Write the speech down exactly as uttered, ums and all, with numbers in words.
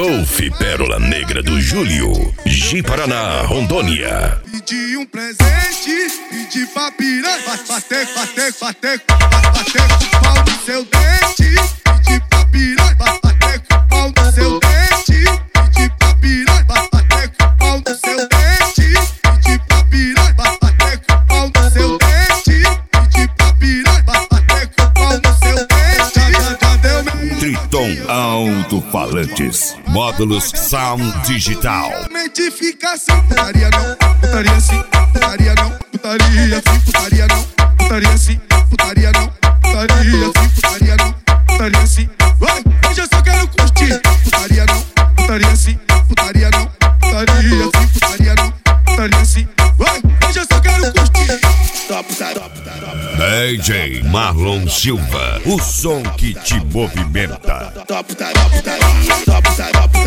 Golf Pérola Negra do Júlio, Ji-Paraná, Rondônia. Pedi um presente, pedi pra piranha, bater, bater, bater, bater com o pau no seu dente. Pedi pra piranha, bater com o pau no seu dente. Pedi pra piranha, bater com o pau no seu dente. Pedi pra piranha, bater com o pau no seu dente. Pedi pra piranha, bater com o pau no seu dente. Já, já deu meu... Triton Alto-Falantes, módulos Sound Digital. Mente fica assim, putaria não, putaria sim, putaria não, putaria sim, putaria não, putaria sim, putaria não, putaria sim, putaria não, putaria sim. Vai, hoje eu só quero curtir, putaria não, putaria sim, putaria não, putaria sim, putaria não, putaria sim. Vai, hoje eu só quero curtir. Top, top, top. D J Marlon Silva, o som que te movimenta. Top, top, top, top, top.